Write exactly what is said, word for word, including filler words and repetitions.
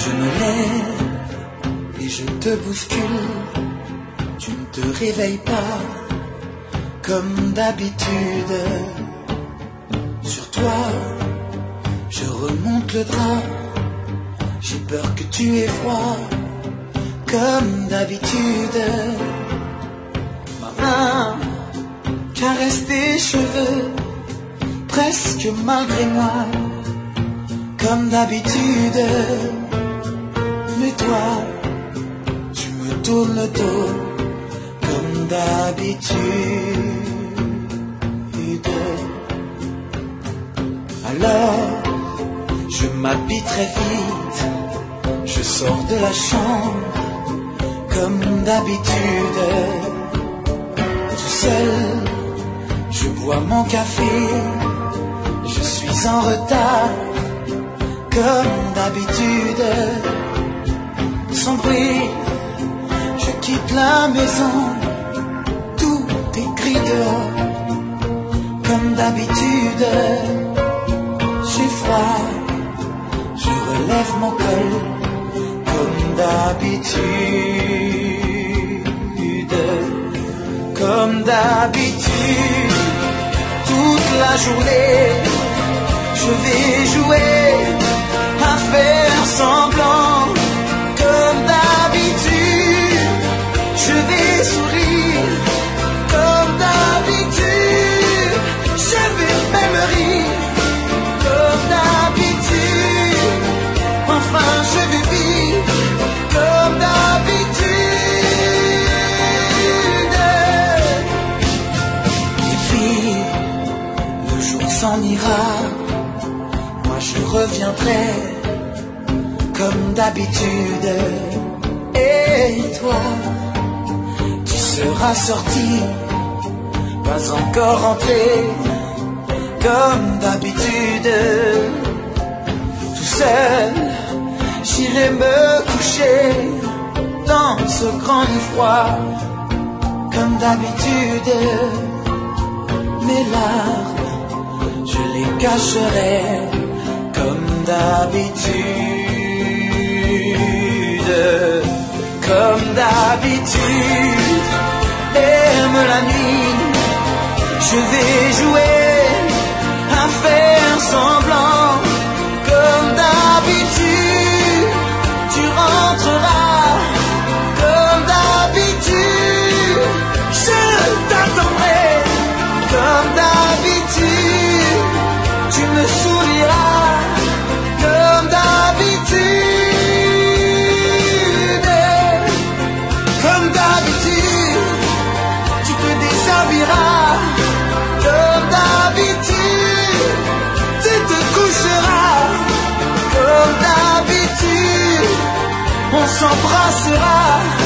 Je me lève et je te bouscule. Tu ne te réveilles pas comme d'habitude. Sur toi, je remonte le drap. J'ai peur que tu aies froid comme d'habitude. Ma main caresse tes cheveux presque malgré moi comme d'habitude. Mais toi, tu me tournes le dos comme d'habitude. Alors, je m'habille très vite, je sors de la chambre comme d'habitude. Tout seul, je bois mon café, je suis en retard comme d'habitude. Sans bruit, je quitte la maison, tout est gris dehors comme d'habitude. J'ai froid, je relève mon col comme d'habitude. Comme d'habitude, toute la journée, je vais jouer à faire semblant. Comme d'habitude, je vais sourire. Comme d'habitude, je vais même rire. Comme d'habitude, enfin je vais vivre. Comme d'habitude. Et puis, le jour s'en ira. Moi je reviendrai comme d'habitude. Et toi, tu seras sorti, pas encore rentré, comme d'habitude. Tout seul, j'irai me coucher dans ce grand lit froid, comme d'habitude. Mes larmes, je les cacherai, comme d'habitude. Comme d'habitude, aime la nuit, je vais jouer à faire semblant. Comme d'habitude, tu rentreras. Comme d'habitude, je t'attendrai. Comme d'habitude, tu me souriras. Comme d'habitude. Comme d'habitude, tu te coucheras. Comme d'habitude, on s'embrassera.